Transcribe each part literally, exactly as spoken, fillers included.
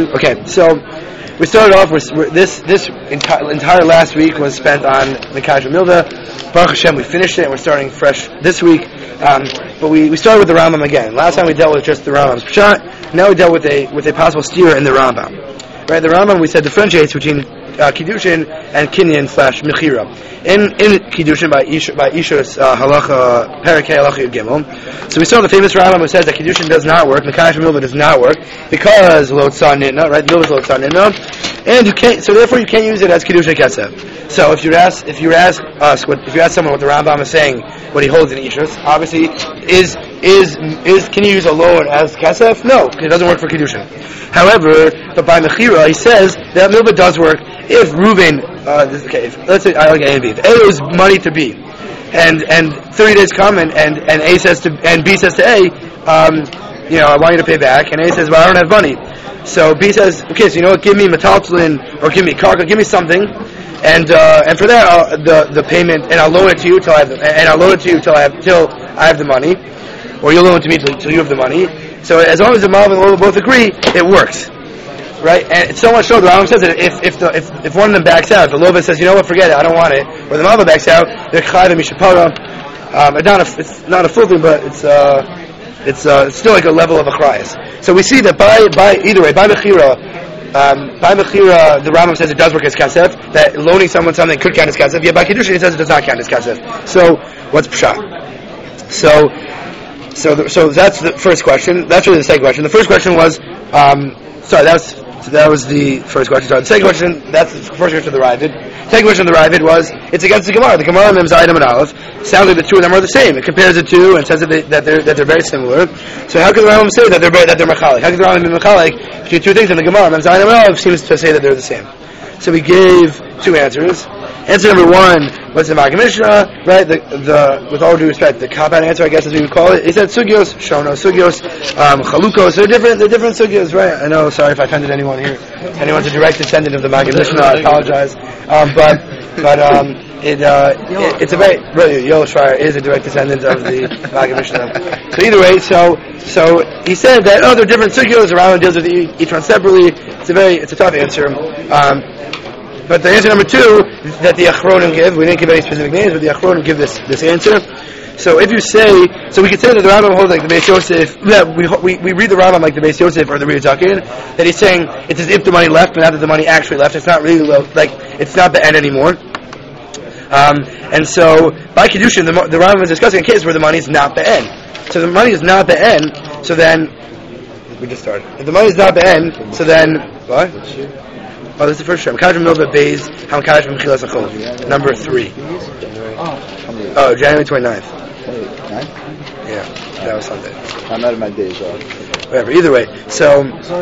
Amen. Okay, so we started off with we're, this this enti- entire last week was spent on the Kashmir Milda. Baruch Hashem, we finished it, and we're starting fresh this week. Um, but we, we started with the Rambam again. Last time we dealt with just the Rambam's Pshat. Now we dealt with a with a possible steer in the Rambam. Right, the Rambam we said differentiates between uh, Kiddushin and Kinyan slash Mechira. In in Kiddushin by Isha, by Isha's uh, halacha Parakeh halacha Gimel. So we saw the famous Rambam who says that Kiddushin does not work, Mekadosh Milva does not work because Lo Tzar Nitna, right? Milva is Lo Tzar Nitna, and you can't. So therefore, you can't use it as Kiddushin Kesef. So if you ask if you ask us what if you ask someone what the Rambam is saying, what he holds in Isha's, obviously is is is can you use a loan as Kesef? No, because it doesn't work for Kiddushin. However, but by Mechira, he says that Milva does work if Reuven, uh, this, okay, if, let's say I like A and B. If A owes money to B, and and thirty days come, and, and, and A says to and B says to A, um, you know, I want you to pay back, and A says, well, I don't have money. So B says, okay, so you know what, give me metaltlin or give me karka, give me something, and uh, and for that I'll, the the payment, and I'll loan it to you till I have the, and I'll loan it to you till I have till I have the money, or you'll loan it to me till, till you have the money. So as long as the Malv and Lola both agree, it works, right? And it's so much so the Rambam says that if if the if, if one of them backs out, if the Lola says, you know what, forget it, I don't want it, or the Malv backs out, they're chayv and mishapara. Um, it's not a it's not a full thing, but it's uh it's uh it's still like a level of achrayas. So we see that by by either way by Mechira, um, by Mechira the Rambam says it does work as kasef, that loaning someone something could count as kasef. Yeah, by Kiddushin it says it does not count as kasef. So what's pshat? So. So, the, so that's the first question. That's really the second question. The first question was, um, sorry, that was so that was the first question. Sorry, the second question. That's the first question of the Ravid. Second question of the Ravid was, it's against the Gemara. The Gemara names Adam and Aleph. Sounds like the two of them are the same. It compares the two and says that, they, that they're that they're very similar. So how can the Rambam say that they're very, that they're mechalik? How can the Rambam be mechalik between two things? And the Gemara names Adam and Aleph seems to say that they're the same. So we gave two answers. Answer number one was the Maggid Mishnah, right? The, the, with all due respect, the cop-out answer, I guess, as we would call it. He said sugyos, shono, sugyos, um, chalukos. They're different. They're different sugyos, right? I know. Sorry if I offended anyone here. Anyone's a direct descendant of the Maggid Mishnah. I apologize. Um, but but um, it, uh, it it's a very really Yoel Schreier is a direct descendant of the Maggid Mishnah. So either way, so so he said that oh, they're different sugyos. The Rambam deals with each one separately. It's a very it's a tough answer. Um, But the answer number two that the Achronim give, we didn't give any specific names, but the Achronim give this this answer. So if you say, so we could say that the Rambam holds like the Beis Yosef, that we, we we read the Rambam like the Beis Yosef or the Riyad Zaken, that he's saying it's as if the money left, but not that the money actually left. It's not really like it's not the end anymore. Um, and so by Kiddushin, the, the Rambam is discussing a case where the money is not the end. So the money is not the end. So then we just started. If the money is not the end, so then what? Oh, this is the first term. Mekadosh Milva Beis Hamakadosh Mechilas Achol. Number three. Oh, January twenty-ninth. Yeah, that was Sunday. I'm out of my days off. Whatever. Either way, so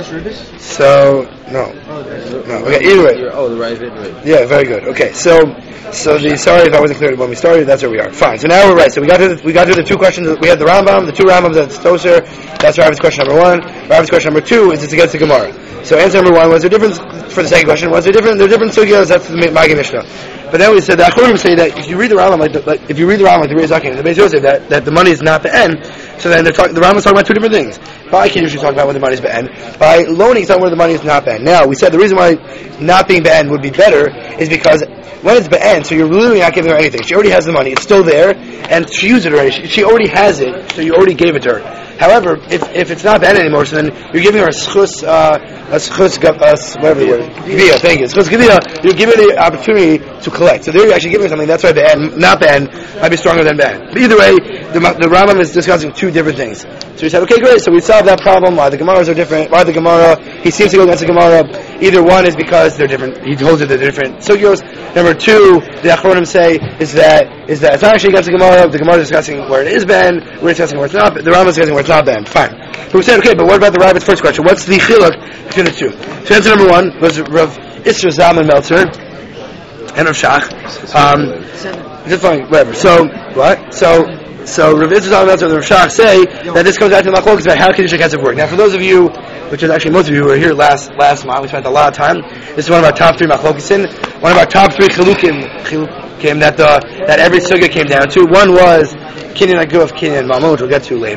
so no, no. Okay. Either way. Oh, the right, right. Yeah, very good. Okay, so so the sorry if I wasn't clear when we started. That's where we are. Fine. So now we're right. So we got to the, we got to the two questions. We had the Rambam, the two Rambams. That's Toser. That's Rav's question number one. Rav's question number two is it's against the Gemara. So answer number one was there difference for the second question was there different there different sugyos. That's the Maggid Mishnah. But then we said the Achronim say that if you read the Rambam like, the, like if you read the Rambam like the Riyad Zaken, the Beis Yosef that that the money is not the end. So then they're talking. The Rambam is talking about two different things. By Kiddushin, talking about when the money is the end. By loaning, he's talking where the money is not the end. Now we said the reason why not being the end would be better is because when it's the end, so you're literally not giving her anything. She already has the money; it's still there, and she used it already. She, she already has it, so you already gave it to her. However, if if it's not the end anymore, so then you're giving her a schus, uh, a schus, uh, whatever the word, gevia. Thank you. Schus gevia. You're giving her the opportunity to collect. So there you're actually giving her something. That's why the end, not the end, might be stronger than the end. But either way, the, the Rambam is discussing two different things. So we said, okay, great. So we solved that problem. Why the Gemaras are different? Why the Gemara? He seems to go against the Gemara. Either one is because they're different. He holds it that they're different sugyos. Number two, the Achronim say is that is that it's not actually against the Gemara. The Gemara is discussing where it is ben. We're discussing where it's not. The Rambam is discussing where it's not ben. Fine. But we said, okay, but what about the Rabbit's first question? What's the chiluk between the two? So answer number one was Rav Isra Zalman Meltzer and Rav Shach. Um, just fine, whatever. So what? So so Rav Isra Zalman Meltzer and Rav Shach say that this comes out to the machlokes about how Kiddushin Kesef work. Now, for those of you, which is actually most of you who were here last last month, we spent a lot of time. This is one of our top three machlokesin, one of our top three chilukim, chilukim that the that every sugya came down to. One was Kinyan Agu of Kinyan Malmo, which we'll get to later.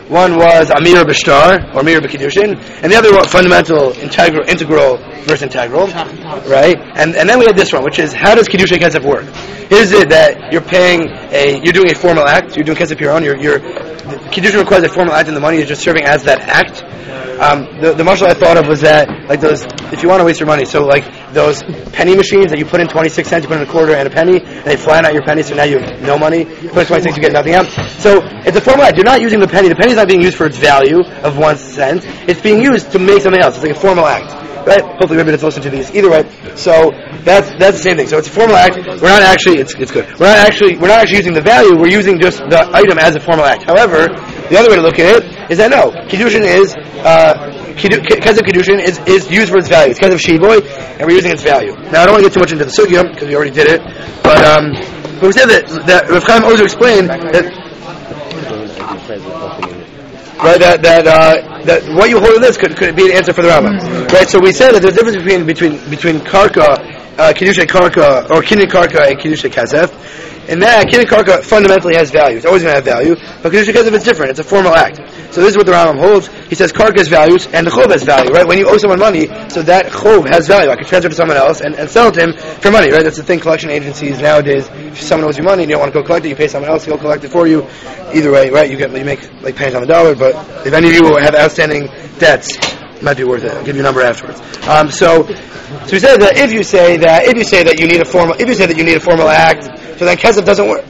One was Amir B'Shtar, or Amir B'Kiddushin, and the other one, fundamental, integral, integral versus integral, right? And and then we had this one, which is, how does Kiddushin Kesef work? Is it that you're paying a, you're doing a formal act, you're doing Kesef Piron, you're, you're, Kiddushin requires a formal act and the money is just serving as that act? Um, the, the marshal I thought of was that, like those, if you want to waste your money, so like those penny machines that you put in twenty-six cents, you put in a quarter and a penny, and they flatten out your penny, so now you have no money. You put in twenty-six, you get nothing out. So it's a formal act. You're not using the penny. The penny's not being used for its value of one cent. It's being used to make something else. It's like a formal act. Right? Hopefully maybe let's listen to these. Either way. So that's that's the same thing. So it's a formal act. We're not actually, it's it's good. We're not actually, we're not actually using the value, we're using just the item as a formal act. However, the other way to look at it is that no, Kiddushin is, uh, Kesef Kiddushin is, is used for its value. It's Kesef Shiboy, and we're using its value. Now I don't want to get too much into the sugya, because we already did it, but um, but we said that, that Rav Chaim Ozer explained that right, that that uh, that what you hold in this could, could be an answer for the Rambam. Right, so we said that there's a difference between between between karka, uh, Kiddushin karka, or kinyan karka and Kiddushin Kesef. And that kinyan karka fundamentally has value. It's always going to have value, but Kiddushin Kesef is different. It's a formal act. So this is what the Rambam holds. He says karka has values and the chov has value. Right, when you owe someone money, so that chov has value. I can transfer it to someone else and, and sell it to him for money. Right, that's the thing. Collection agencies nowadays, if someone owes you money and you don't want to go collect it, you pay someone else to go collect it for you. Either way, right, you get you make like pennies on the dollar. But if any of you have outstanding debts, it might be worth it. I'll give you a number afterwards. Um, so, so he says that if you say that if you say that you need a formal if you say that you need a formal act, so then Kesef doesn't work.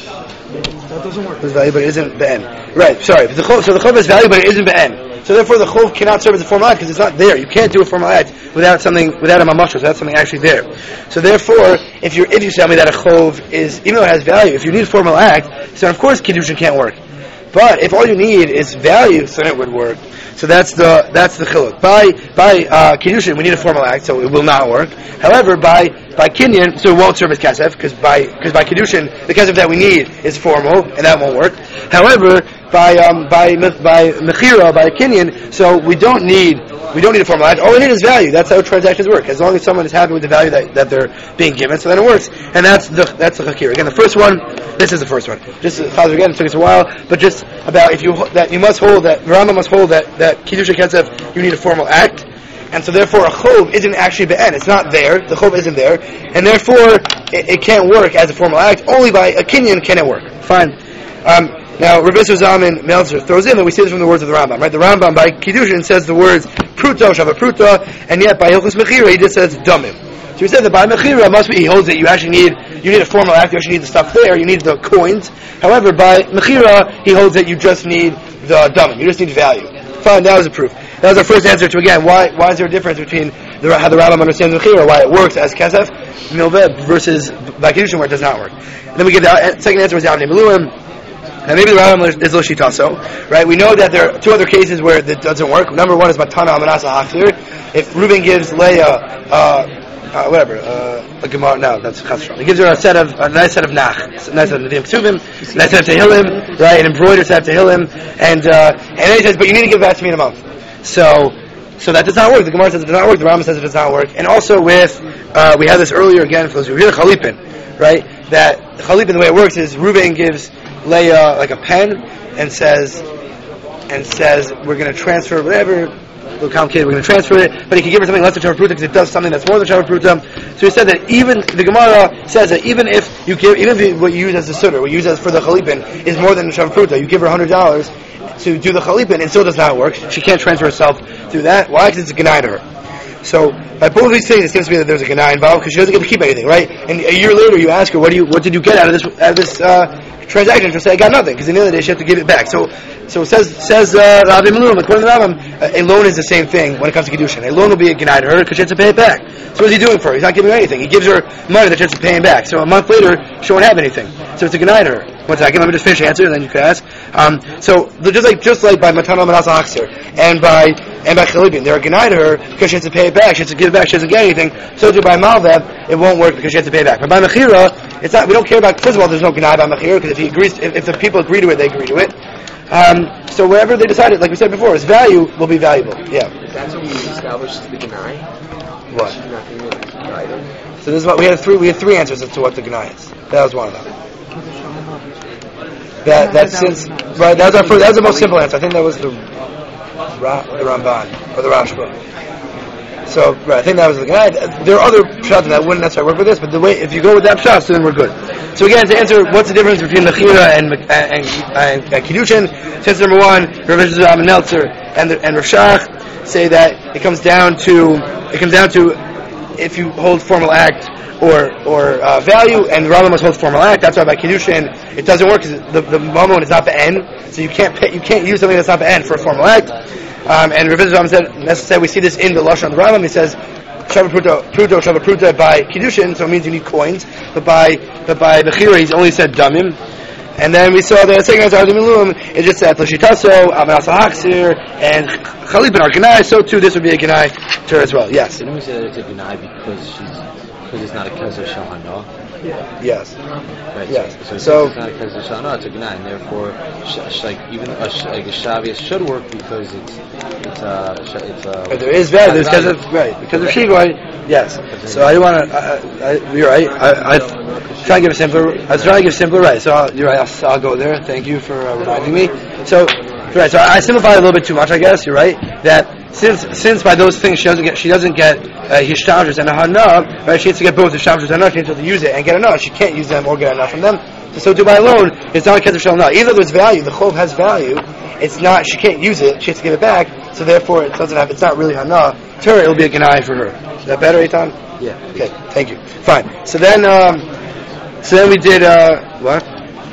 That doesn't work. It's value, but it isn't be'en. Right. Sorry. The chov, so the chov has value, but it isn't be'en. So therefore, the chov cannot serve as a formal act because it's not there. You can't do a formal act without something, without a mamash, without something actually there. So therefore, if you if you tell me that a chov is, even though it has value, if you need a formal act, so of course Kiddushin can't work. But if all you need is value, then it would work. So that's the that's the chiluk. By by uh, Kiddushin, we need a formal act, so it will not work. However, by by Kinyan, so it won't serve as Kesef, because by because by Kiddushin, the Kesef that we need is formal, and that won't work. However, by um, by by Mechira, by Kinyan, so we don't need we don't need a formal act. All we need is value. That's how transactions work. As long as someone is happy with the value that, that they're being given, so then it works. And that's the that's the Chakir. Again, the first one. This is the first one. Just Chazer again, it took us a while, but just about if you that you must hold that Rambam must hold that that Kiddushin Kesef, you need a formal act. And so therefore a chov isn't actually be'en. It's not there. The chov isn't there. And therefore it, it can't work as a formal act. Only by a kinyan can it work. Fine. Um, now Rabbi Zalman Meltzer throws in that we see this from the words of the Rambam. Right? The Rambam by Kiddushin says the words pruto, shava pruta, and yet by Hilchos Mechira he just says damim. So he said that by Mechira must be, he holds that you actually need, you need a formal act, you actually need the stuff there, you need the coins. However, by Mechira, he holds that you just need the damim, you just need value. Fine, that was a proof. That was our first answer to, again, why why is there a difference between the, how the Rambam understands Mechira, why it works as Kesef, Milveh, versus by Kiddushin where it does not work. And then we get the second answer was Yavnei Meluim. And maybe the Rambam is Lashit also, right? We know that there are two other cases where it doesn't work. Number one is Matana Amanasa Hachir. If Reuben gives Leah, uh, uh, whatever, uh, a Gemara, no, that's Chasron. He gives her a set of, a nice set of Nach, a nice set of Nevi'im Ksuvim, a nice set of Tehillim, right? An embroidered set of Tehillim, and, uh, and then he says, but you need to give that to me in a month. So, so that does not work. The Gemara says it does not work. The Rambam says it does not work. And also with, uh, we had this earlier again for those who hear Chalipin, right? That Chalipin, the way it works is Reuben gives Leah like a pen and says and says we're going to transfer whatever, a little complicated, we're going to transfer it, but he can give her something less than Shava Pruta because it does something that's more than Shava Pruta. So he said that even the Gemara says that even if you give, even if what you use as the sutter, what you use as for the Chalipin is more than Shava Pruta, you give her one hundred dollars to do the Chalipin, it still does not work. She can't transfer herself through that. Why? Because it's a Genai to her. So by both of these things, it seems to me that there's a Genai involved because she doesn't get to keep anything, right? And a year later, you ask her, "What do you? What did you get out of this? Out of this uh, transaction?" She'll say, "I got nothing," because at the end of the day, she has to give it back. So, so says says uh, Rabbi Meluim, according to the Rambam, a loan is the same thing when it comes to Kiddushin. A loan will be a Genai to her because she has to pay it back. So what's he doing for her? He's not giving her anything. He gives her money that she has to pay him back. So a month later, she won't have anything. So it's a Genai to her. One second, let me just finish the answer, and then you can ask. Um, so just like just like by Matana Manasa Hachzer and by and by Chalipin, they're a Genai to her because she has to pay it back. She has to give it back. She doesn't get anything. So too by Malvev, it won't work because she has to pay it back. But by Mechira, it's not. We don't care about. First of all, there's no Genai by Mechira because if he agrees, if, if the people agree to it, they agree to it. Um, so wherever they decided, like we said before, its value will be valuable. Yeah. That's what we established the Genai. What? Nothing So this is what we had three. We had three answers as to what the Genai is. That was one of them. that that since right that was our first, that was the most simple answer. I think that was the Ra, the Ramban or the Rashba. So right, I think that was the guy. There are other pshat that wouldn't necessarily work with this, but the way if you go with that pshat, so then we're good. So again, to answer what's the difference between Mechira and and, and, and Kiddushin, since number one, Rav Shach and Neltzer and the, and Rav Shach say that it comes down to it comes down to if you hold formal act or or uh, value, and the Rambam must hold formal act. That's why by Kiddushin it doesn't work because the the mamon is not the end, so you can't pay, you can't use something that's not the end for a formal act. Um, and Rav Shach said, necessarily, we see this in the Lashon of the Rambam. He says, Shava Pruto, Pruto, Shava Pruta by Kiddushin, so it means you need coins. But by but by Bechira, he's only said Damim. And then we saw the second answer, Ardim it just said Lashitaso, Amanasa Haksir, and Chalip and Arkanai, so too this would be a Ganai to her as well. Yes. Didn't we say that it's a Ganai because she's because it's not a Kezer Shahana? Yes. Right. Yes. So, so, so it's not a Kezer Shahana, it's a Ganai, and therefore, sh- sh- like even a, sh- like a Shavias should work because it's it's a uh, sh- it's a. But there is value. There's because of right because of Shigoi. Yes. So I want to. I, I, you're right. I, I try to give a simpler. I was trying to give a simpler. Right. So I'll, you're right. I'll, I'll go there. Thank you for uh, reminding me. So right. So I simplified a little bit too much. I guess you're right. That since since by those things she doesn't get she doesn't get uh, hishtadrus and a hana. Right. She needs to get both hishtadrus and hana. She needs to use it and get enough. She can't use them or get enough from them. So, so to buy a loan, it's not a kezer shel hana. Even though there's value, the chov has value. It's not. She can't use it. She has to give it back. So therefore, it doesn't have. It's not really hana. To her, it'll be a ganai for her. Is that better, Eitan? Yeah. Okay. Thank you. Fine. So then, um, so then we did uh, what?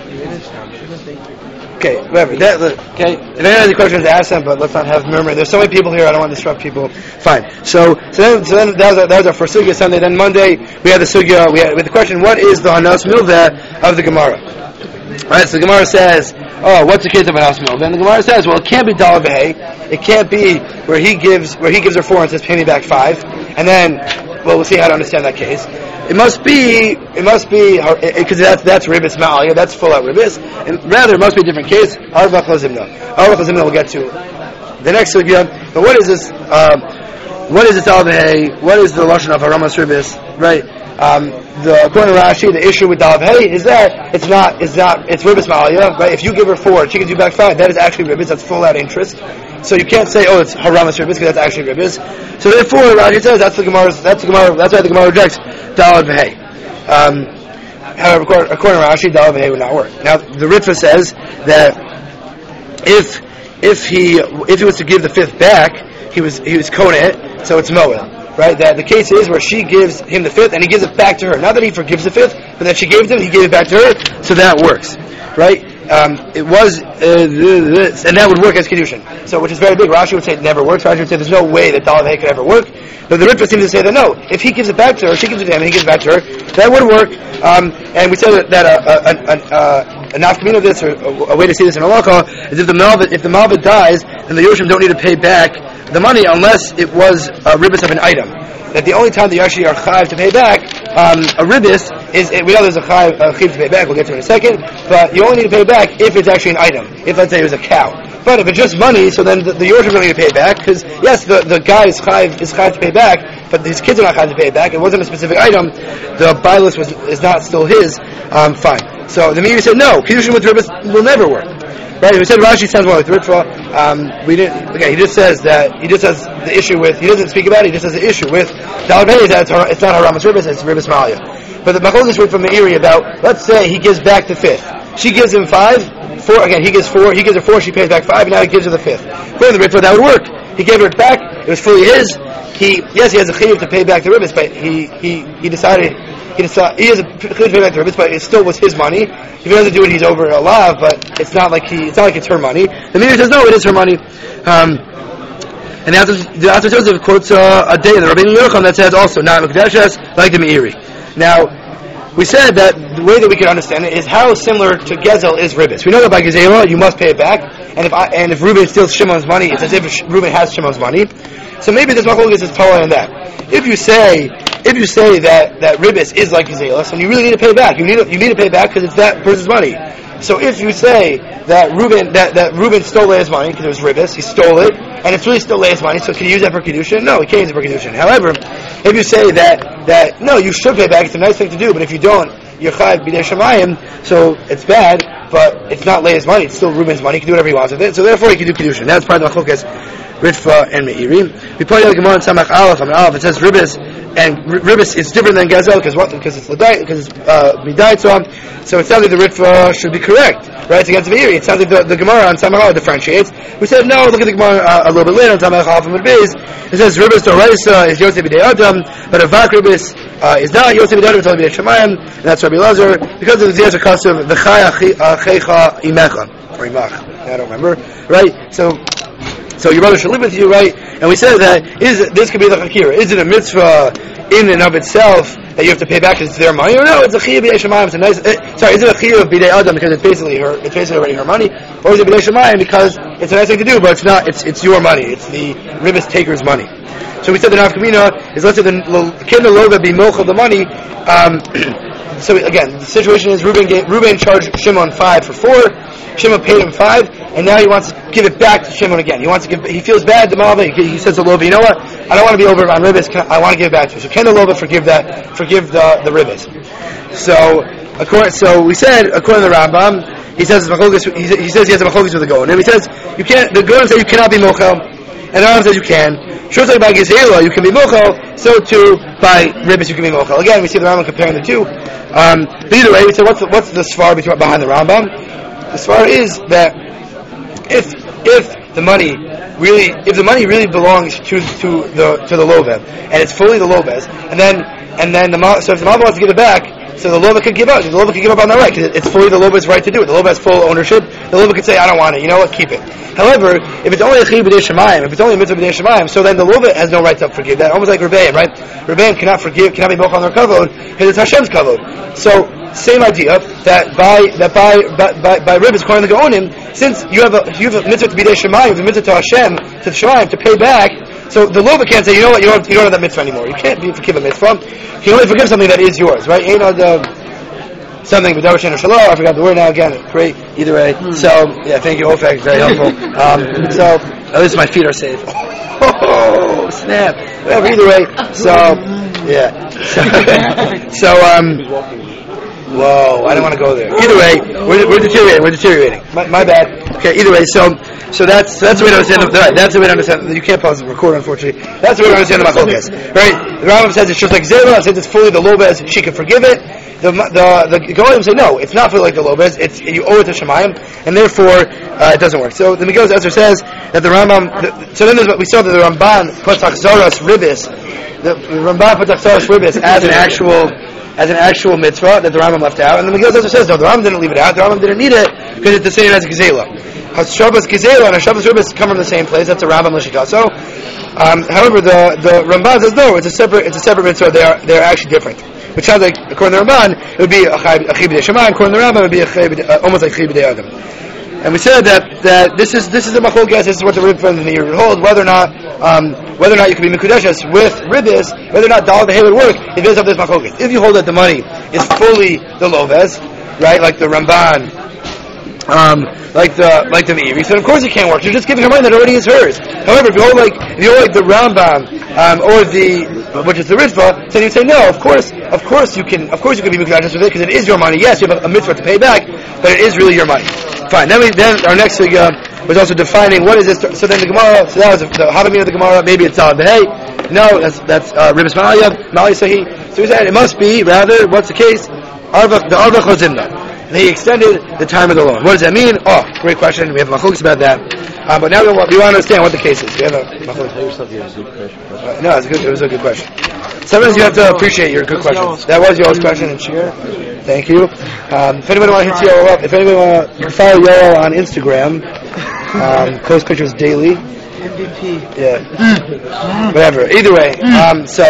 Okay, whatever. That, okay. If anyone has any questions, ask them. But let's not have murmuring. There's so many people here. I don't want to disrupt people. Fine. So, so then, so then that was our, that was our first sugya Sunday. Then Monday we had the sugya. We had with the question: what is the hanas milveh of the Gemara? Right. So the Gemara says, "Oh, what's the case of hanas milveh?" And the Gemara says, "Well, it can't be dalav v'hei. It can't be where he gives where he gives her four and says, pay me back five, and then." Well, we'll see how to understand that case. It must be, it must be, because that's that's ribis ma'aliyah, that's full out ribis, and rather it must be a different case. Arvach lazimna. Arvach lazimna we'll get to the next sugya. But what is this? Um, what is this al-v'hei? What is the lashon of haramas ribis? Right. Um, the according to Rashi, the issue with al-v'hei is that it's not, it's not, it's ribis ma'aliyah. Right. If you give her four, she gives you back five. That is actually ribis. That's full out interest. So you can't say, oh, it's haramas ribis because that's actually ribis. So therefore, Rashi says that's the Gemara's. That's the Gemara. That's why the Gemara rejects dalad v'hei. Um, however, according, according to Rashi, dalad v'hei would not work. Now, the Ritva says that if if he if he was to give the fifth back, he was he was kona it, so it's moel. Right? That the case is where she gives him the fifth and he gives it back to her. Not that he forgives the fifth, but that she gave it to him, he gave it back to her. So that works. Right? Um, it was, uh, this, and that would work as Kiddushin. So, which is very big. Rashi would say it never works. Rashi would say there's no way that Dalad Hay could ever work. But the Ritva seems to say that no. If he gives it back to her, she gives it to him, and he gives it back to her, that would work. Um, and we said that, that a, a, a, a, a nafkamina of this, or a, a way to see this in halacha, is if the malvit, if the malvit dies, then the Yoshim don't need to pay back the money unless it was a ribis of an item. That the only time that you actually are chayiv to pay back um, a ribis is, we know there's a chayiv, a chayiv to pay back, we'll get to it in a second, but you only need to pay back if it's actually an item. If, let's say, it was a cow. But if it's just money, so then the, the Yorshim don't need to pay back, because, yes, the, the guy is chayiv, is chayiv to pay back, but his kids are not chayiv to pay back. It wasn't a specific item. The bilus was is not still his. Um, fine. So the Meiri said, no, Kiddushin with ribis will never work. Right? We said Rashi sounds well with Ritva. Um, we didn't. Okay, he just says that he just has the issue with. He doesn't speak about it. He just has the issue with Dalad Hay that it's, it's not haramas ribis, it's ribis ma'aliyah. But the Machlokes word from Meiri about, let's say he gives back the fifth. She gives him five. Four again. He gives four. He gives her four. She pays back five. And now he gives her the fifth. According to the Ritva, that would work. He gave her it back. It was fully his. He yes, he has a chiyuv to pay back the ribis, but he he he decided. He, decided, he has a chiyuv to pay back the ribis, but it still was his money. If he doesn't do it, he's over alive. But it's not like he. It's not like it's her money. The Meiri says no, it is her money. Um, and the Atzar Joseph quotes uh, a day in the Rabbeinu Yochanan that says also not Mekdeshes like the Meiri. Now we said that the way that we can understand it is how similar to Gezel is ribis. We know that by Gezela you must pay it back, and if I, and if Reuben steals Shimon's money, it's as if Reuben has Shimon's money. So maybe this machlokes is taller than that. If you say if you say that, that ribis is like Gezela, so you really need to pay back. You need to, you need to pay back because it's that person's money. So if you say that Reuben that, that Reuben stole Leah's money because it was ribis, he stole it, and it's really still Leah's money, so can you use that for Kiddushin? No, he can't use it for Kiddushin. However, if you say that that no, you should pay back, it's a nice thing to do, but if you don't, you're chayav b'dei shemayim, so it's bad, but it's not Leah's money. It's still Reuben's money. He can do whatever he wants with it. So therefore, he can do kedushin. That's part of the machlokas Ritva and Meiri. We point out the Gemara in Samach Aleph. I mean, Aleph. It says Ribis, and Ribis is different than Gazel because what? Because it's Ladai, because it's uh, Midai. So, so it sounds like the Ritva should be correct, right? It's against Meiri. It sounds like the, the Gemara on Samach Aleph differentiates. We said no. Look at the Gemara uh, a little bit later on Samach Aleph and Beis. It says Ribis Doraisa is Yosef B'dei Adam, but Avak Ribis uh, is not Yosef B'dei Adam. It's only B'dei Shemayim, and that's Rabbi Lazar because of the Ziyas custom the Chaya Checha Imecha or Imach. I don't remember, right? So. So your brother should live with you, right? And we said that is this could be the chakira. Is it a mitzvah in and of itself that you have to pay back because it's their money, or no? It's a chiyuv b'dei shemayim. It's a nice. It, sorry, is it a chiyuv b'dei adam because it's basically her? It's basically already her money, or is it b'dei shemayim because it's a nice thing to do, but it's not. It's it's your money. It's the ribis taker's money. So we said the nafkamina is let's say the kindle lova be mochel the money. Um, so again, the situation is Reuben gave, Reuben charged Shimon five for four. Shimon paid him five, and now he wants to give it back to Shimon again. He wants to give. He feels bad. The Malva. He, he says to Lova, you know what? I don't want to be over on ribis. Can I, I want to give it back to you. So can the Lova forgive that? Forgive the the ribis. So according, so we said according to the Rambam, he says he says he has a machlokas with the Goan. And he says you can't. The Goan says you cannot be mochel, and the Rambam says you can. Sure, talking about Gizela, you can be mochel. So too by ribis you can be mochel. Again, we see the Rambam comparing the two. Um, but either way, we said what's the, what's the svar between behind the Rambam? The svar is that if if the money really if the money really belongs to to the to the lovev and it's fully the lovez, and then and then the so if the mom wants to give it back, so the lovev could give up. The lovev could give up on that right because it's fully the lovez's right to do it. The lovev has full ownership. The lovev could say, I don't want it. You know what? Keep it. However, if it's only a chiyuv b'dei shemayim, if it's only a mitzvah b'dei shemayim, so then the lovev has no right to forgive that. Almost like Rebbeim, right? Rebbeim cannot forgive, cannot be mochel on their kavod because it's Hashem's kavod. So. Same idea that by that by by by ribis according to the Gaonim, since you have a you have a mitzvah to be b'dei shemayim, you have a mitzvah to Hashem to the shemayim to pay back. So the Lova can't say, you know what, you don't you don't have that mitzvah anymore. You can't be forgive a mitzvah. You can only forgive something that is yours, right? Ain't on the something b'davar she'eino shelo. I forgot the word now again. Great, either way. So yeah, thank you, Ofek, very helpful. Um, so at least my feet are safe. Oh snap! Whatever, either way. So yeah. So, so um. Whoa, I don't want to go there. Either way, we're, we're deteriorating. We're deteriorating. My, my bad. Okay. Either way, so so that's so that's the way to understand. The, right, that's the way to understand. You can't pause the record, unfortunately. That's the way to understand the machlokas. Right? The Rambam says it's just like zera. It says it's fully the lobez. She can forgive it. The the the Goyim say no. It's not fully like the lobez. It's you owe it to Shemayim, and therefore uh, it doesn't work. So the Megillah Ezra says that the Rambam. The, so then there's what we saw that the Ramban puts achzaras ribis. The, the Ramban puts achzaras ribis as an actual. as an actual mitzvah that the Rambam left out, and the Megillah Ezra says no, the Rambam didn't leave it out. The Rambam didn't need it because it's the same as Gezela. Hashavas Gezela and Hashavas Ribis come from the same place. That's a Rambam L'Shikaso. Um, however, the the Ramban says no, it's a separate it's a separate mitzvah. They are they are actually different. Which sounds like according to the Ramban it would be a chiyuv b'dei shemayim. According to the Rambam it would be a chiyuv, uh, almost like chiyuv b'dei adam. And we said that, that this is this is the machlokas. This is what the Ritva and the Meir would hold. Whether or not um, whether or not you can be mikudeshes with ribis, whether or not dal dehay would work. It is of this machlokas. If you hold that the money is fully the loves, right, like the Ramban, um, like the like the Meir, he said, of course it can't work. You're just giving her money that already is hers. However, if you hold like if you hold like the Rambam um, or the which is the Ritva, then you say no. Of course, of course you can. Of course you can be mikudeshes with it because it is your money. Yes, you have a, a mitzvah to pay back, but it is really your money. Fine. Then we then our next figure was also defining what is this. So then the Gemara. So that was the Havamina of the Gemara. Maybe it's Dal Behei. No, that's that's uh, Ribis Malaya Malaya Sahi. So we said it must be rather. What's the case? Arvach the Arvach Chozimna. And he extended the time of the loan. What does that mean? Oh, great question. We have machlokes about that. Uh, but now we want, we want to understand what the case is. We have a machlokes. Uh, no, it's a good, it was a good question. Sometimes you have to appreciate your good questions. That was Yoel's question in Shir. Thank you. Um, if anybody want to hit Yoel up, if anybody want to, you can follow Yoel on Instagram. Um, post pictures daily. M V P. Yeah. Whatever. Either way. Um, so.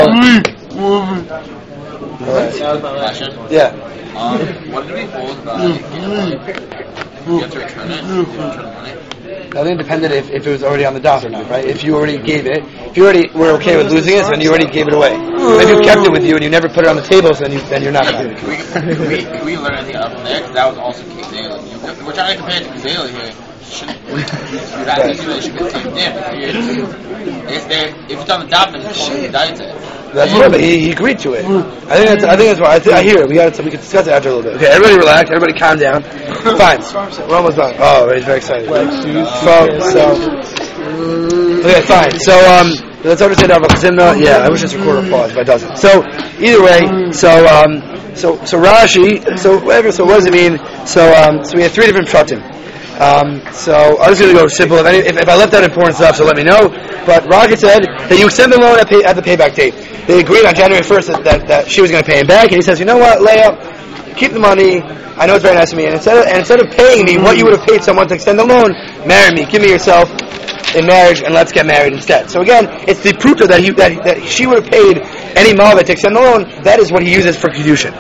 Right. Yeah. Um, what do we hold about you have to return it? You return the money? I think it depended if, if it was already on the dot or not, right? If you already gave it, if you already were okay with losing it, then you already gave it away. But if you kept it with you and you never put it on the table, so then, you, then you're not going to. Can we, can, we, can we learn anything out from there? Because that was also Kizela. We're trying to compare it to Kizela here. Should, that should be the same thing. If, if it's on the dot, then it's fully indicted. That's good, but he, he agreed to it. I think that's I think that's why I, th- I hear it. We got we can discuss it after a little bit. Okay, everybody relax. Everybody calm down. Fine. We're almost done. Oh, he's very excited. So, so okay, fine. So um, let's understand our Chazimna. Yeah, I wish this recorder would pause, but it doesn't. So either way, so um, so so Rashi. So whatever. So what does it mean? So um, so we have three different pshatim. Um, so I'm just going to go simple. If, any, if, if I left out important stuff, so let me know. But Rashi said that you extend the loan at, pay, at the payback date. They agreed on January first that, that, that she was going to pay him back, and he says, you know what, Leah, keep the money. I know it's very nice of me, and instead of, and instead of paying me what you would have paid someone to extend the loan, marry me, give me yourself in marriage, and let's get married instead. So again, it's the pruta that he that, that she would have paid any malva to extend the loan. That is what he uses for kedushin.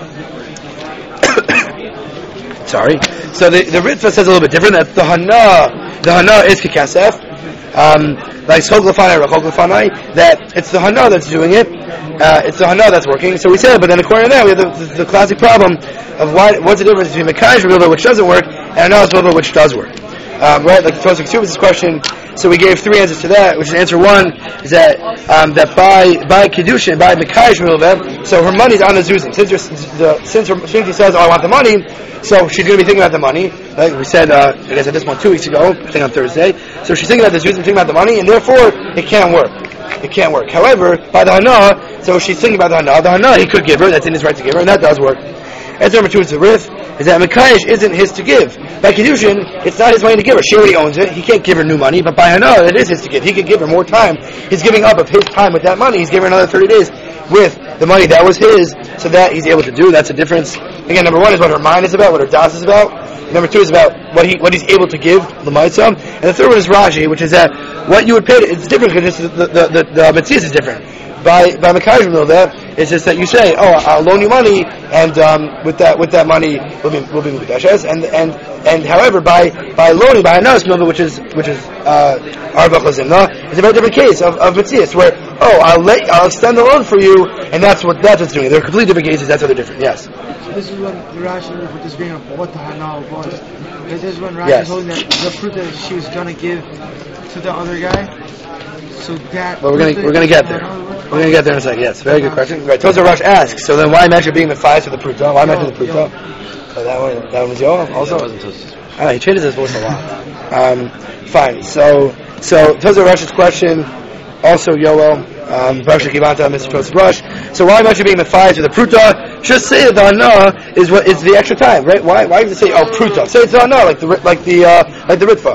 Sorry. So the the Ritva says a little bit different. That the hana, the hana is kekasef, um, like chok lefanai or chok lefanai. That it's the hana that's doing it. Uh, it's the hana that's working. So we said, but then according to that, we have the, the, the classic problem of why, what's the difference between mekayish milva, which doesn't work, and hana's milva, which does work. Um, right, like the Tosik Subas question. So we gave three answers to that, which is answer one is that um, that by by kedushin, by mekayish milva, so her money's on the zuzim. Since the since her, since she says, "Oh, I want the money," so she's going to be thinking about the money. Like we said, uh, I guess I this one two weeks ago, I think on Thursday. So she's thinking about the zuzim, thinking about the money, and therefore it can't work. It can't work. However, by the hana, so she's thinking about the hana. The hana he could give her. That's in his right to give her, and that does work. Answer number two is the rif, is that Mekayish isn't his to give. By Kedushin, it's not his money to give her. She already owns it. He can't give her new money, but by Hana, it is his to give. He can give her more time. He's giving up of his time with that money. He's giving her another thirty days with the money that was his, so that he's able to do. That's a difference. Again, number one is what her mind is about, what her das is about. Number two is about what he what he's able to give, the Maitzah. And the third one is Rashi, which is that what you would pay, it's different because the, the, the, the, the Metzias is different. By by Mekayish milva, it's just that you say, oh, I'll loan you money, and um, with that with that money we'll be we'll be mukdashes, and and and however by by loaning by hana's milva, which is which is arba chazimna, it's a very different case of of Metzias, where oh I'll let I'll extend the loan for you, and that's what that's what's doing. They're completely different cases. That's how they're different. Yes. So this is when Rashi with this bringing up what the hana was. This is when Rashi Yes. is holding that the fruit that she was gonna give to the other guy. So that. But we're gonna we're gonna get there. We're gonna get there in a second. Yes, very good question. Right, Tozer Rush asks. So then, why mention being the five to the pruta? Why mention the pruta? So that one, that one was Yoel also. Ah, he changes his voice a lot. Um, fine. So so Tozer Rush's question, also Yoel. Um, Baruch Kivanta, Mister Tozer Rush. So why mention being the five to the pruta? Just say that the hana is what is the extra time, right? Why why does it say oh pruta? Say it's the hana like the like the uh, like the ritva.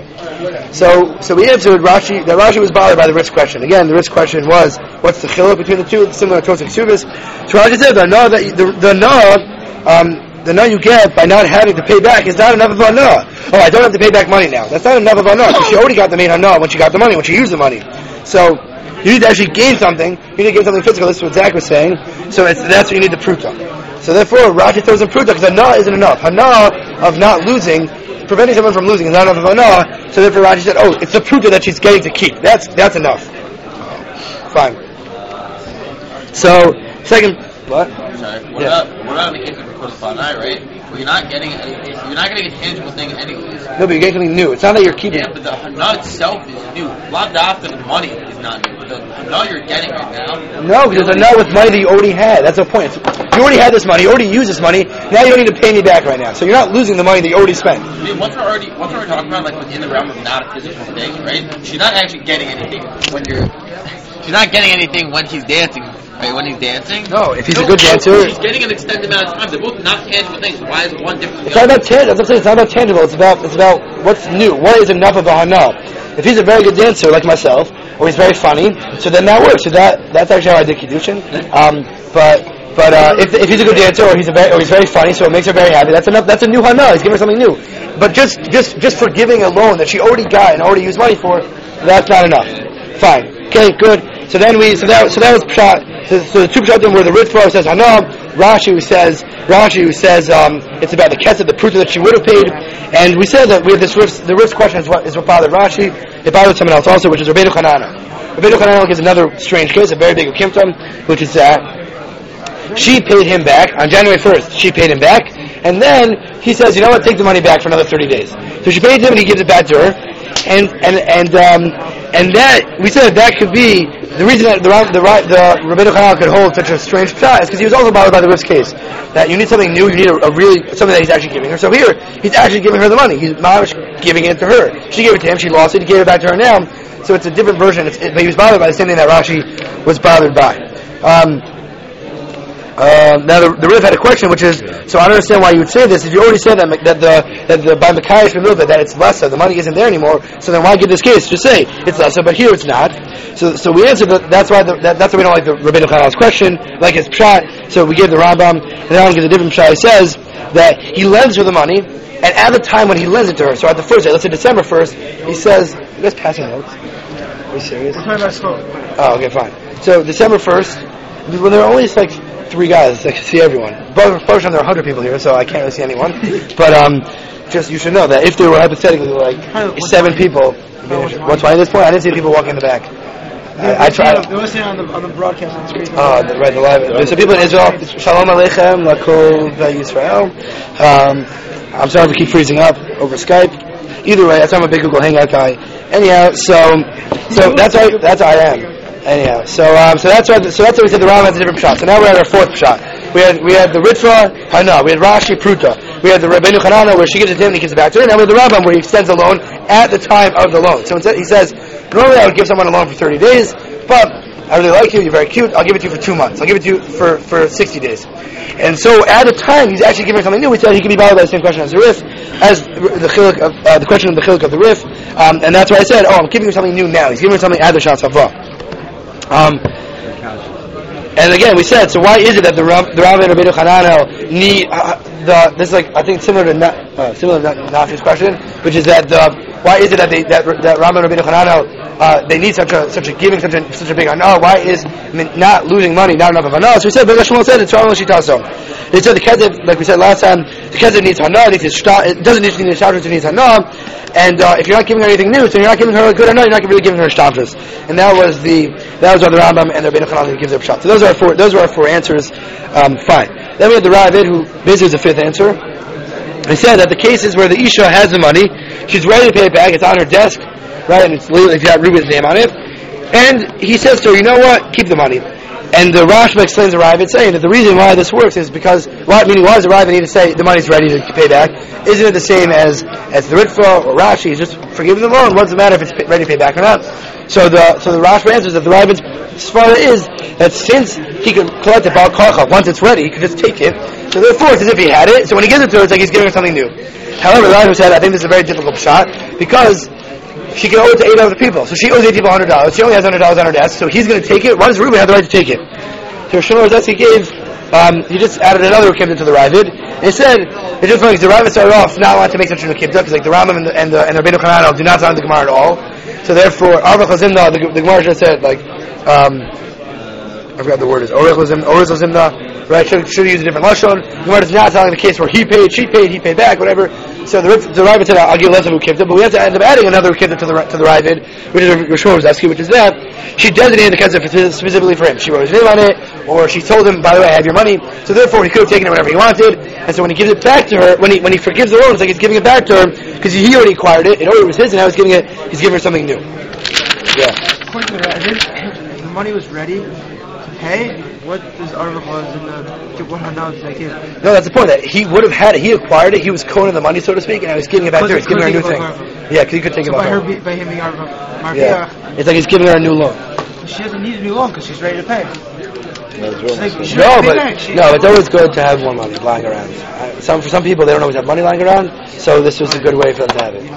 So, so we answered Rashi, that Rashi was bothered by the risk question. Again, the risk question was, what's the chiluk between the two, similar to Tosik Subas. So Rashi said, the na, that, the, the na, um, the na you get by not having to pay back is not enough of a na. Oh, I don't have to pay back money now. That's not enough of a na, because she already got the main na when she got the money, when she used the money. So, you need to actually gain something, you need to gain something physical, this is what Zach was saying. So it's, that's what you need the pruta. So therefore, Rashi throws in pruta, because a na isn't enough. A na of not losing, preventing someone from losing is not enough of a na, so therefore Rashi said, oh, it's the pruta that she's getting to keep. That's that's enough. Fine. So, second, what? Sorry. What Yeah. about what about in the case of Rikos Fanai, right? Well, you're not getting anything. You're not getting a tangible thing anyways. No, but you're getting something new. It's not that you're keeping Yeah, but the hana itself is new. Lot after the money is not new. But the hana you're getting right now. No, because it's a no with money that you already had. That's the point. You already had this money, you already used this money, now you don't need to pay me back right now. So you're not losing the money that you already spent. I mean, once we're already once we're talking about like within the realm of not a physical thing, right? She's not actually getting anything when you're. She's not getting anything when she's dancing. Right, when he's dancing? No, if he's no, a good dancer. She's getting an extended amount of time. They're both not tangible things. Why is one different? It's not about tangible. That's what I'm saying. It's not about tangible. It's about it's about what's new. What is enough of a hana? If he's a very good dancer like myself, or he's very funny, so then that works. So that that's actually how I did kiddushin. Um, but but uh, if if he's a good dancer or he's a very or he's very funny, so it makes her very happy. That's enough. That's a new hana. He's giving her something new. But just just just for giving a loan that she already got and already used money for, that's not enough. Fine. Okay, good. So then we so that so that was pshat. So, so the two pshatim where the Ritva says Hanam, Rashi who says Rashi who says um, it's about the kesed, the pruta that she would have paid, and we said that we have this Rif, the Rif's question is what is what bothered Rashi. It bothered someone else also, which is Rabbeinu Hanana. Rabbeinu Hanana gives another strange case, a very big ukimtum, which is that she paid him back on January first. She paid him back, and then he says, you know what, take the money back for another thirty days. So she paid him, and he gives it back to her. and and and um, and that we said that, that could be the reason that the the the Rabbeinu Chananel could hold such a strange shot is because he was also bothered by the Riv's case that you need something new, you need a, a really something that he's actually giving her. So here he's actually giving her the money. He's Mamash giving it to her. She gave it to him. She lost it. He gave it back to her now. So it's a different version. It's, it, but he was bothered by the same thing that Rashi was bothered by. Um, Uh, now the, the Riv had a question, which is, so I don't understand why you would say this. If you already said that that the that the by Makayish Milva that it's lesser, the money isn't there anymore. So then why give this case? Just say it's lesser, but here it's not. So so we answered that. That's why the, that, that's why we don't like the Rabbeinu Chananel's question, like his pshat. So we gave the Rambam, and the Rambam gives a different pshat. He says that he lends her the money, and at the time when he lends it to her, so at the first day, let's say December first, he says, "You guys passing notes? Are you serious?" We're talking about smoke. Oh, okay, fine. So December first, when there are only like three guys, I can see everyone. But unfortunately, there are a hundred people here, so I can't really see anyone. But um, just you should know that if there were hypothetically like seven people, what's why at this point I didn't see people walking in the back. I, I tried. They're listening on the on the broadcast on the screen. Oh, the, right, the live. There's some people in Israel. Shalom Aleichem, Lakol Yisrael. Um, I'm sorry to keep freezing up over Skype. Either way, that's why I'm a big Google Hangout guy. Anyhow, so so that's why that's how I am. Anyhow, so um, so that's why so that's why we said the Rambam has a different shot. So now we're at our fourth shot. We had we had the Ritva, Hana, we had Rashi, Pruta. We had the Rabbeinu Chananel where she gives it to him and he gives it back to her. Now we have the Rambam where he extends the loan at the time of the loan. So instead he says, normally I would give someone a loan for thirty days, but I really like you, you're very cute, I'll give it to you for two months. I'll give it to you for, for sixty days. And so at the time he's actually giving her something new. We said he can be bothered by the same question as the Rif, as the chiluk of, uh, the question of the chiluk of the Rif. Um, and that's why I said, oh, I'm giving her something new now. He's giving her something at the Shas Havah. Um, and again, we said, so why is it that the Rav the Rav and Rabbeinu Chananel need uh, the? This is like I think similar to Na, uh, similar to Nafi's question, which is that the why is it that they that that Rav and Rabbeinu Chananel uh, they need such a such a giving such a such a big anah? Why is I mean, not losing money not enough of anah? So we said, but Shmuel said it's Rav Shitaso. They said the kezev, like we said last time, the kezev needs hanah. It, needs shta, it doesn't need to shtavrus, it needs hanah. And uh, if you're not giving her anything new, so you're not giving her a good hanah, you're not really giving her shtavrus. And that was the that was what the Rambam and the Rabbeinu Chananel gives their pshat. So those are our four. Those are our four answers. Um, fine. Then we have the Ravid, who basically is the fifth answer. He said that the cases where the Isha has the money, she's ready to pay it back. It's on her desk, right, and it's it's got Reuben's name on it. And he says to her, you know what? Keep the money. And the Rashba explains the Ravid saying that the reason why this works is because, why, meaning why does the Ravid need to say the money's ready to pay back? Isn't it the same as as the Ritva or Rashi? He's just forgiving the loan. What does it matter if it's ready to pay back or not? So the so the Rashba answers that the Ravid's svara is that since he can collect it Baal Karcha once it's ready, he can just take it. So therefore, it's as if he had it. So when he gives it to her, it's like he's giving her something new. However, the Ravid said, I think this is a very difficult shot because she can owe it to eight other people. So she owes eight people one hundred dollars. She only has one hundred dollars on her desk, so he's going to take it. Why does Reuben have the right to take it? So Shimon Razesi gave, um, he just added another Ukibda to the Ravid. And he said, it's just funny, because the Ravid started off not wanting to make such an Ukibda, because like the Rambam and the, and the, and the Rabbeinu Chananel do not sound the Gemara at all. So therefore, Arvach Lazimna, the, the Gemara just said, like, um, I forgot the word is, Orich Lazimna, right, should, should use a different Lashon. The Gemara does not sound like the case where he paid, she paid, he paid back, whatever. So the, the Ravid said, I'll give less of Ukibda, but we have to end up adding another Ukibda to the to the Ravid, which is Rishon Razesi, which is that she designated the Ketzah specifically for him. She wrote his name on it, or she told him, by the way, I have your money. So therefore, he could have taken it whenever he wanted. And so when he gives it back to her, when he when he forgives the loan, it's like he's giving it back to her because he already acquired it. It already was his, and now he's giving it. He's giving her something new. Yeah. According to the Ravid, the money was ready to pay. What does Arvach was in the what hanah does that give? No, that's the point. That he would have had it. He acquired it. He was coning the money, so to speak, and now he's giving it back to her. He's giving her a new thing. Yeah, because he could take so it by her, her. by him being Arvach, Yeah, it's like he's giving her a new loan. she doesn't need a new loan because she's ready to pay. Like, she No, pay but back. She- no, it's always good to have more money lying around. Uh, Some for some people, they don't always have money lying around, so this was a good way for them to have it.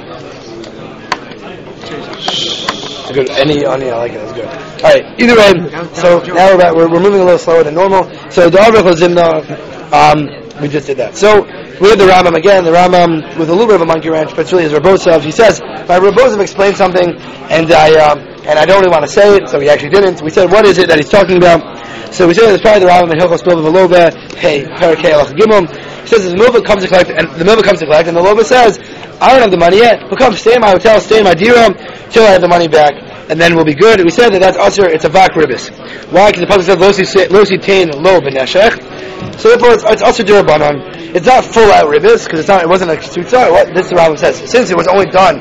It's a good any honey, I like it. It's good. All right. Either way, so now we're back, we're, we're moving a little slower than normal. So the Arvach was in the. Um, we just did that. So we have the Rambam again. The Rambam with a little bit of a monkey wrench, but it's really his Rabosov. He says, "My Rabosov explained something, and I um, and I don't really want to say it, so he actually didn't." We said, "What is it that he's talking about?" So we said it's probably the Rambam in Hilchos Milva Velova. Hey, Parakei Alach Gimel. He says the Milva comes to collect, and the Milva comes to collect, and the Lova says, "I don't have the money yet. But come, stay in my hotel, stay in my diram, till I have the money back." And then we'll be good. We said that that's usher, it's a vak ribis. Why? Because the Pasuk said, Losi tain lo b'neshech. So therefore it's, it's usher durabanan. It's not full out ribis, because it's not, it wasn't a ksutza. What this Rambam says, since it was only done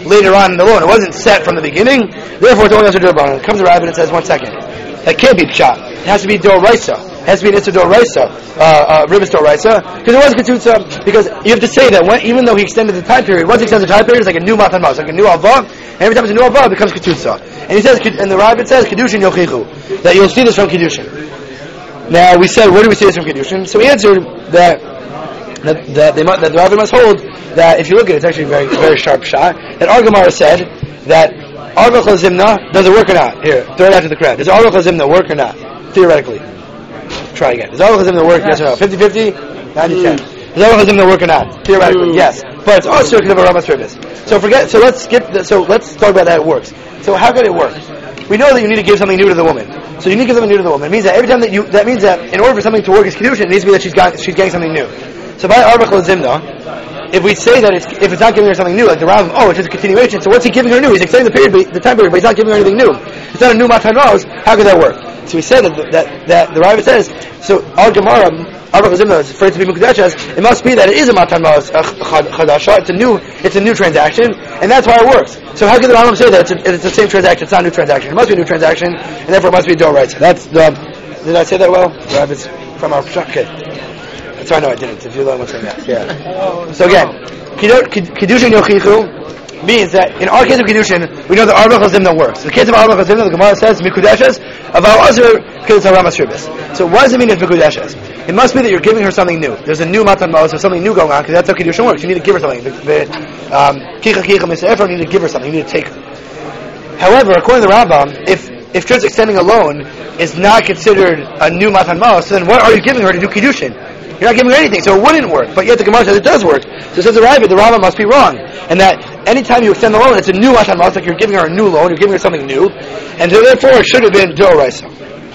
later on in the loan. It wasn't set from the beginning. Therefore, it's only also D'Rabbanan. It comes to Rabbi and it says, one second. That can't be Pshat. It has to be D'Oraisa. It has to be an Itzah D'Oraisa. Uh, uh, Ribis D'Oraisa. Because it was Ketutza. Because you have to say that when, even though he extended the time period, once he extends the time period, it's like a new Matan Mos, like a new Alva. And every time it's a new Alva, it becomes Ketutza. And he says, and the Rabbi says, Kedushin Yochichu. That you'll see this from Kedushin. Now, we said, where do we see this from Kedushin? So we answered that that, that, they, that the Rabbi must hold that, if you look at it, it's actually a very, very sharp shot, that our Gemara said that Arba Chazimna, does it work or not? Here, throw it out to the crowd. Does Arba Chazimna work or not? Theoretically. Try again. Does Arba Chazimna work? Yes, yes or no? fifty-fifty? ninety ten. Does Arba Chazimna work or not? Theoretically, yes. But it's also because of a Rama service. So forget, so let's skip, the, so let's talk about how it works. So how could it work? We know that you need to give something new to the woman. So you need to give something new to the woman. It means that every time that you, that means that in order for something to work as Kedushin, it needs to be that she's got, she's getting something new. So by Arba Chazimna, if we say that it's, if it's not giving her something new, like the Rambam, oh, it's just a continuation, so what's he giving her new? He's extending the period, but, the time period, but he's not giving her anything new. It's not a new Matan Mos. How could that work? So we said that, that, that the Rambam says, so our Gemara, Arba Chazimna is afraid to be Mukdashas, it must be that it is a Matan Mos, a Chadasha, it's a new, it's a new transaction, and that's why it works. So how can the Rambam say that it's, a, it's the same transaction, it's not a new transaction? It must be a new transaction, and therefore it must be a D'Oraisa. That's the, did I say that well? The Rambam's from our, okay. Sorry, no, I didn't. If you learn what's saying that, yeah. So again, Kedushin Yochichu means that in our case of Kedushin, we know that Arba Chazimna works. In the case of Arba Chazimna, the Gemara says Mikudeshes Aval Azur because it's a Rama service. So what does it mean it's Mikudeshes? It must be that you're giving her something new. There's a new Matan Mos, there's something new going on, because that's how Kedushin works. You need to give her something. Kicha Kicha Misefer, you need to give her something. You need to take her. However, according to the Rambam, if if just extending a loan is not considered a new Matan Mos, then what are you giving her to do Kedushin? You're not giving her anything, so it wouldn't work. But yet the Gemara says it does work. So it says the Rabbi, the Rambam must be wrong. And that anytime you extend the loan, it's a new Matan Mos, like you're giving her a new loan, you're giving her something new. And so therefore it should have been D'Oraisa.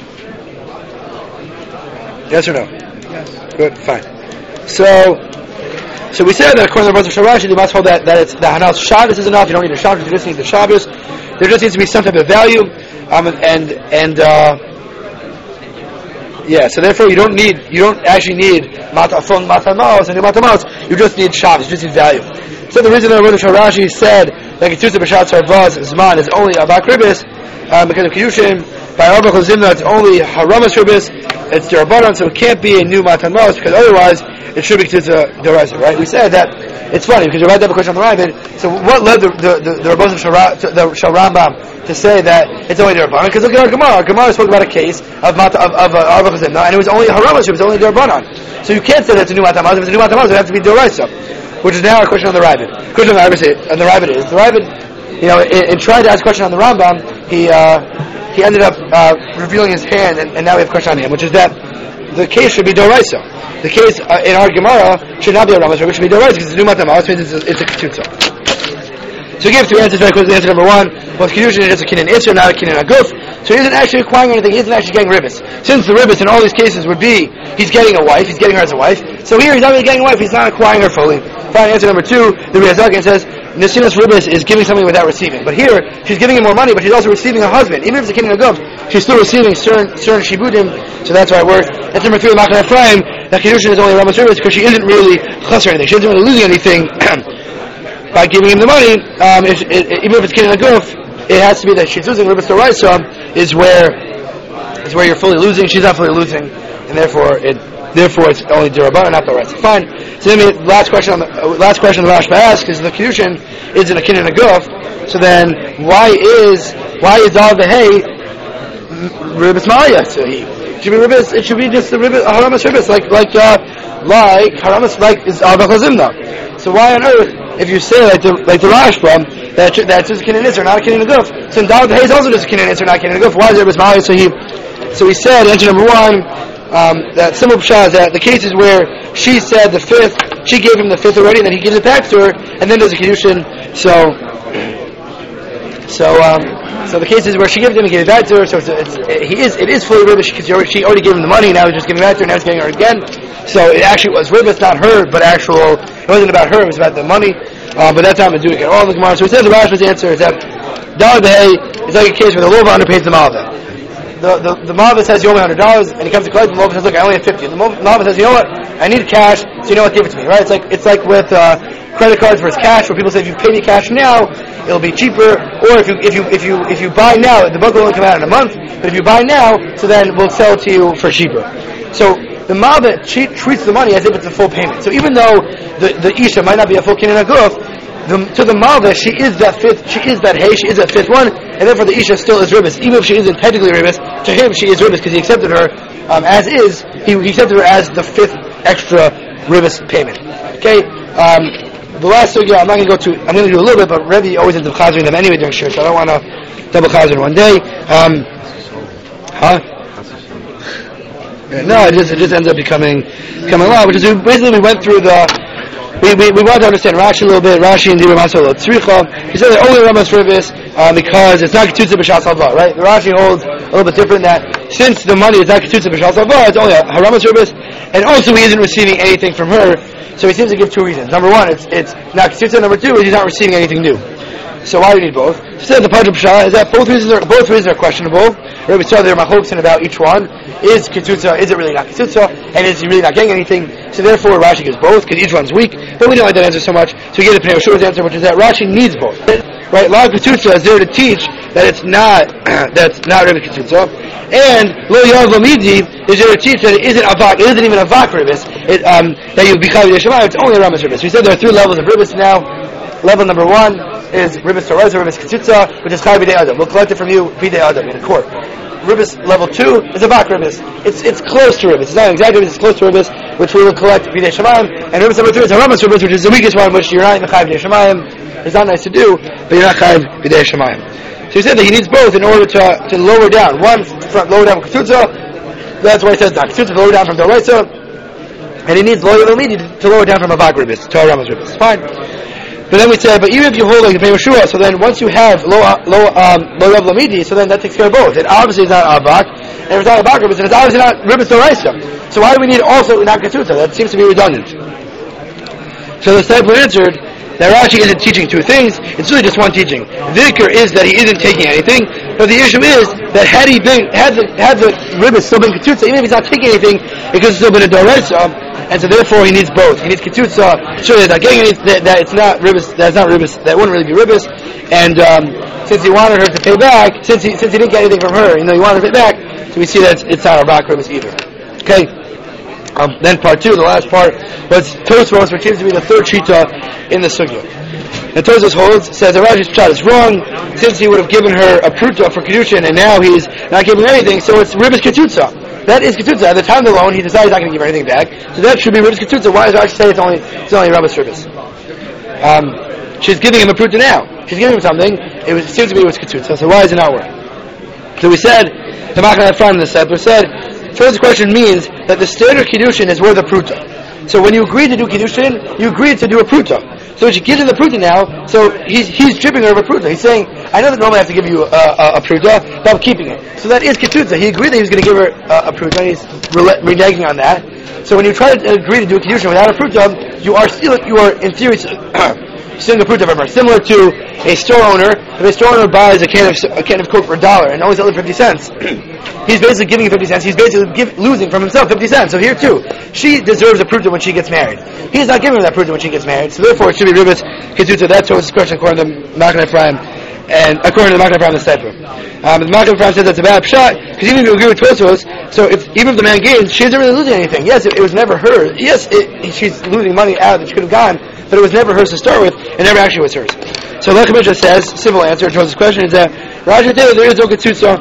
Yes or no? Yes. Good, fine. So, so we said that according to the Rashi, Sharashi, you must hold that, that it's the Hanal Shabbos is enough, you don't need a Shabbos, you just need the Shabbos. There just needs to be some type of value, um, and, and, uh, yeah, so therefore you don't need, you don't actually need Matafon Matamos and Matamos, you just need Shabbos, you just need value. So the reason that Rav Sharashi said that Ketutza B'Shat Sarvaz Zman is only Abak Ribis, um, because of Kedushin, by Arba Chazimna it's only Haramas Ribis, it's D'Rabbanan, so it can't be a new Matan Mos, because otherwise it should be Ketutza D'Oraisa, right? We said that, it's funny, because you read that question on the Rabbit, so what led the, the, the, the Rabbos of Shara, the Shal Rambam to say that it's only D'Rabbanan? Because look at our Gemara, our Gemara spoke about a case of Mata, of, of uh, Arba Chazimna, and it was only Haramas, it was only D'Rabbanan. So you can't say that it's a new Matan Mos. If it's a new Matan Mos, it would have to be D'Oraisa, which is now our question on the Rabbit. Question on the Rabbit, on the Rabbit is, the Rabbit, you know, in, in trying to ask a question on the Rambam, he, uh, he ended up, uh, revealing his hand, and, and now we have a question on him, which is that the case should be D'Oraisa. The case uh, in our Gemara should not be a Rambam, it should be D'Oraisa, because it's a new Matan Mos, means it's a, it's a Ketutza. So we give two answers very quickly. Answer number one, was Kedushin just a Kinyan Isser, not a Kinyan Aguf. So he isn't actually acquiring anything, he isn't actually getting Ribis. Since the Ribis in all these cases would be, he's getting a wife, he's getting her as a wife. So here he's not really getting a wife, he's not acquiring her fully. Fine, answer number two, the Riyazagan says, Nesinas Ribis is giving something without receiving. But here, she's giving him more money, but she's also receiving a husband. Even if it's a Kinyan Aguf, she's still receiving certain, certain Shibudim, so that's why it works. Answer number three, Machane Ephraim, that Kedushin is only Rambam Ribis because she isn't really chas or anything. She isn't really losing anything. By giving him the money, um, if, it, even if it's Kinyan Aguf, it has to be that she's losing. Ribis D'Oraisa is where is where you're fully losing. She's not fully losing, and therefore it therefore it's only D'Rabbanan, not D'Oraisa. Fine. So then the last question on the uh, last question the Rashba asks is the Kedushin is in a Kinyan Aguf. So then why is why is all the hay Ribis Maya? So he it should be Ribis. It should be just the Ribis Haramas Ribis like like uh, like Haramas like is Arba Chazimna. So why on earth? If you say like the like the Rashba that that's just a Kinyan Isser, not a Kinyan Aguf. So in Dalet Hay is also just a Kinyan Isser, not a Kinyan Aguf. Why is there Bismillah? So he, so he said answer number one um, that simple pshat is that the cases where she said the fifth, she gave him the fifth already, and then he gives it back to her, and then there's a Kedushin. So so um, so the cases where she gives him and gives it back to her, so it's, it's it, he is it is fully Ribis because she already gave him the money. Now he's just giving it back to her. Now he's getting her again. So it actually was Ribis, not her, but actual. It wasn't about her, it was about the money. Uh, but that's how I'm doing it. All the Gemara. So he says the Rashba's answer is that Dalet Hay is like a case where the Lova underpays the Malva. The the, the Malva says you owe me one hundred dollars, and he comes to collect, the Lova says, look, I only have fifty. And the Malva says, you know what, I need cash, so you know what, give it to me. Right? It's like it's like with uh, credit cards versus cash, where people say, if you pay me cash now, it'll be cheaper. Or if you if you if you if you buy now, the book will only come out in a month. But if you buy now, so then we'll sell it to you for cheaper. So the Malva treats the money as if it's a full payment. So even though the the Isha might not be a full Kinyan Aguf, The, to the Malva, she is that fifth, she is that Hay, she is that fifth one, and therefore the Isha still is Ribbis. Even if she isn't technically Ribbis, to him she is Ribbis because he accepted her um, as is, he, he accepted her as the fifth extra Ribbis payment. Okay, um, the last sugya, I'm not going to go to, I'm going to do a little bit, but Rebbe always ends up chazering them anyway during Shir, so I don't want to double chazer in one day. Um, huh? No, it just, it just ends up becoming, becoming a lot, which is basically we went through the, We, we, we want to understand Rashi a little bit. Rashi and Dibur Masalo Tzricha. He said that only Ramas Ribbis uh, because it's not Ketutza B'Shas Halva, right? The Rashi holds a little bit different that since the money is not Ketutza B'Shas Halva, it's only a Haramas Ribbis, and also he isn't receiving anything from her. So he seems to give two reasons. Number one, it's it's not Ketutza. Number two, is he's not receiving anything new. So why do you need both? He said the Padra Pshat is that both reasons are both reasons are questionable. Rabbi saw there machlokes about each one. Is Ketutza, is it really not Ketutza? And is he really not getting anything? So therefore Rashi gives both, because each one's weak. But we don't like that answer so much. So we get the Pnei Yeshua's answer, which is that Rashi needs both. Right? La Ketutza is there to teach that it's not that's not Rabbi Ketutza. And Lo Yav Lamidi is there to teach that it isn't Avak, it isn't even Avak Ribbis. It um that you be Chavi Shema, it's only a Ramas Ribbis. We said there are three levels of Ribbis now. Level number one is Ribbis Torah, Ribbis Ketutza, which is Chai B'dei Adam. We'll collect it from you, B'dei Adam, in a court. Ribbis level two is a Bak Ribbis. It's it's close to Ribbis. It's not exactly Ribbis, it's close to Ribbis, which we will collect B'dei Shemayim. And Ribbis number three is Haramas Ribbis, which is the weakest one, which you're not in the Chai B'dei Shemayim. It's not nice to do, but you're not Chai B'dei Shemayim. So he said that he needs both in order to to lower down. One, from lower down from Ketutza. That's why he says that. Ketutza to lower down from Doraisa. And he needs lower Lamidi to lower down from a Bak Ribbis, to Haramas Ribbis. Fine. But then we said, but even if you hold like the Pnei Yeshua, so then once you have low low um low Rav Lamidi, so then that takes care of both. It obviously is not Avak, and if it's not Avak Ribbis, then it's obviously not Ribbis Doraisa. So why do we need also not Ketutza? That seems to be redundant. So the disciple answered that Rashi isn't teaching two things; it's really just one teaching. The Dhikr is that he isn't taking anything, but the issue is that had he been had the had the Ribbis still been Ketutza, even if he's not taking anything, it could still been a Doraisa. And so therefore he needs both. He needs Ketutza, sure he's not getting it, that, that it's not Ribbis, that's not Ribbis, that wouldn't really be Ribbis. And um, since he wanted her to pay back, since he since he didn't get anything from her, you know, he wanted her to pay back, so we see that it's, it's not a Bak Ribbis either. Okay? Um, then part two, the last part, was Tosfos, which seems to be the third Shita in the Sugya. And Tosfos holds, says that Rashi's Pshat is wrong, since he would have given her a Pruta for Kedushin, and now he's not giving her anything, so it's Ribbis Ketutza. That is Ketutza. At the time of the loan, he decided he's not going to give her anything back. So that should be Ribbis Ketutza. Why does Rashi say it's only it's only Rabbis Ribbis? Um, she's giving him a Pruta now. She's giving him something. It, was, it seems to me it was Ketutza. So why is it not working? So we said, the Machaneh Ephraim in the Sefer said, first question means that the standard Kiddushin is worth a Pruta. So when you agree to do Kiddushin, you agreed to do a Pruta. So she gives him the Pruta now, so he's he's stripping her of a Pruta. He's saying, I know that normally I have to give you a, a, a Pruta, but I'm keeping it. So that is Ketutza. He agreed that he was going to give her a, a Pruta, and he's re- reneging on that. So when you try to agree to do a Kiddushin without a Pruta, you are still, you are in theory stealing a Pruta from her. Similar to a store owner, if a store owner buys a can of a can of Coke for a dollar and only sells it fifty cents, he's basically giving you fifty cents, he's basically give, losing from himself fifty cents. So here too, she deserves a Pruta when she gets married. He's not giving her that Pruta when she gets married, so therefore it should be Ribbis Ketutza. That's what his question according to Machaneh Ephraim, and according to the Machaneh Ephraim the Sefer. Um, the Machaneh Ephraim says that's a bad pshat, because even if you agree with Tosfos, so if, even if the man gains, she isn't really losing anything. Yes, it, it was never hers. Yes, it, she's losing money out that she could have gone, but it was never hers to start with, it never actually was hers. So Lechemidra says, simple answer to Tosfos' question is that, Rashi Taylor, there is no Ketutza,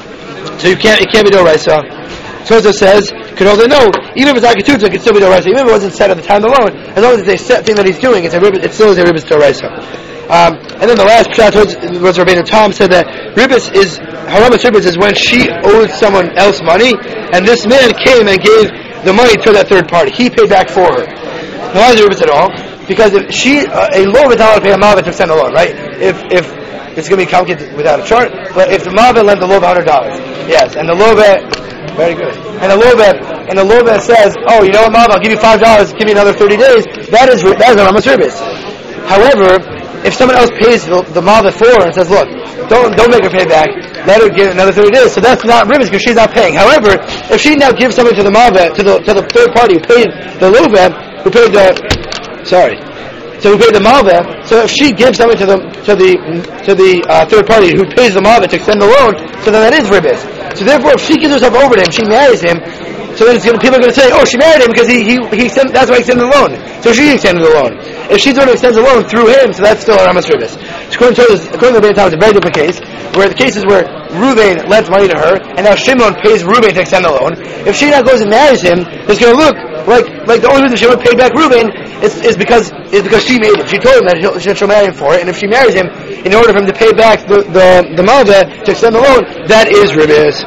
so you can't, it can't be Doraisa. Tosfos says, could also know, even if it's not Ketutza, it can still be Doraisa. Even if it wasn't set at the time of the loan, as long as it's a set thing that he's doing, it's a ribbis, it still is a Ribbis Doraisa. Um, and then the last pshat was Rabbeinu Tom said that Ribbis is, Haramas Ribbis is when she owed someone else money, and this man came and gave the money to that third party. He paid back for her. Why is it Ribbis at all? Because if she, uh, a loan is not allowed to pay a malva to extend a loan, right? If, if, it's going to be calculated without a chart, but if the malva lent the loan one hundred dollars, yes, and the loan, very good, and the loan, and the loan says, oh, you know what, malva, I'll give you five dollars, give me another thirty days, that is, that is Haramas Ribbis. However, if someone else pays the, the malva for her and says, look, don't don't make her pay back, let her get another thirty days, so that's not Ribbis because she's not paying. However, if she now gives something to the malva, to the to the third party who paid the loan, who paid the, sorry, to so we pay the malva. So if she gives something to the to the to the uh, third party who pays the malva to extend the loan, so then that is ribis. So therefore, if she gives herself over to him, she marries him. So then it's gonna, people are going to say, oh, she married him because he he, he extended, that's why he extended the loan. So she extended the loan. If she's the one who extends the loan through him, so that's still a ramas ribis. According to according to the Beit, it's a very different case, where the case is where Reuven lends money to her, and now Shimon pays Reuven to extend the loan. If she now goes and marries him, it's going to look like like the only reason Shimon paid back Reuven is, is because is because she made him. She told him that she'll, she'll marry him for it, and if she marries him, in order for him to pay back the the, the malva to extend the loan, that is ribis.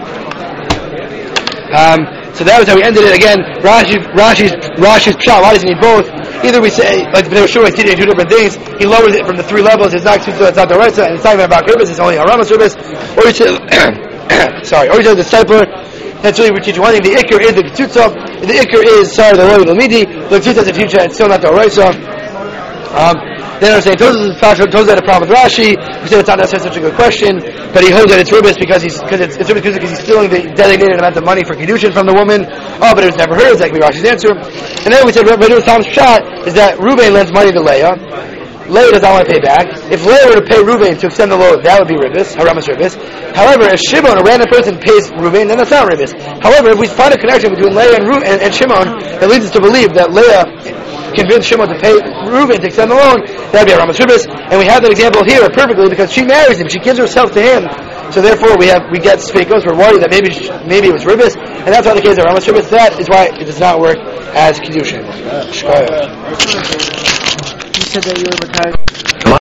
Um, so that was how we ended it. Again, Rashi, Rashi's Rashi's pshat. Why doesn't he both? Either we say, like the Sure is teaching two different things. He lowers it from the three levels. It's not it's not the right side, and it's not even about ribis. It's only a ramas ribis. Or you say, sorry, or you say the stipler. That's really we're teaching one thing. The ikr is the ketutza. The ikr is sorry the loy l'midi. The ketutza is the future. It's still not the right side. Um, then I'm saying Tosas had a problem with Rashi. We said it's not necessarily such a good question, but he holds that it's ribis because he's because it's, it's ribis because he's stealing the designated amount of money for kedushin from the woman. Oh, but it was never hers. That could be Rashi's answer. And then we said Rabbi Tom's shot is that Reuven lends money to Leah. Leah does not want to pay back. If Leah were to pay Reuven to extend the loan, that would be ribis, haramas ribis. However, if Shimon, a random person, pays Reuven, then that's not ribis. However, if we find a connection between Leah and, Ru- and, and Shimon that leads us to believe that Leah convinced Shimon to pay Reuven to extend the loan, that would be a ramas ribis. And we have that example here perfectly because she marries him, she gives herself to him. So therefore, we have we get speakos. We're worried that maybe maybe it was ribis, and that's why the case of ramas ribis. That is why it does not work as kedushin. You said that you were retired.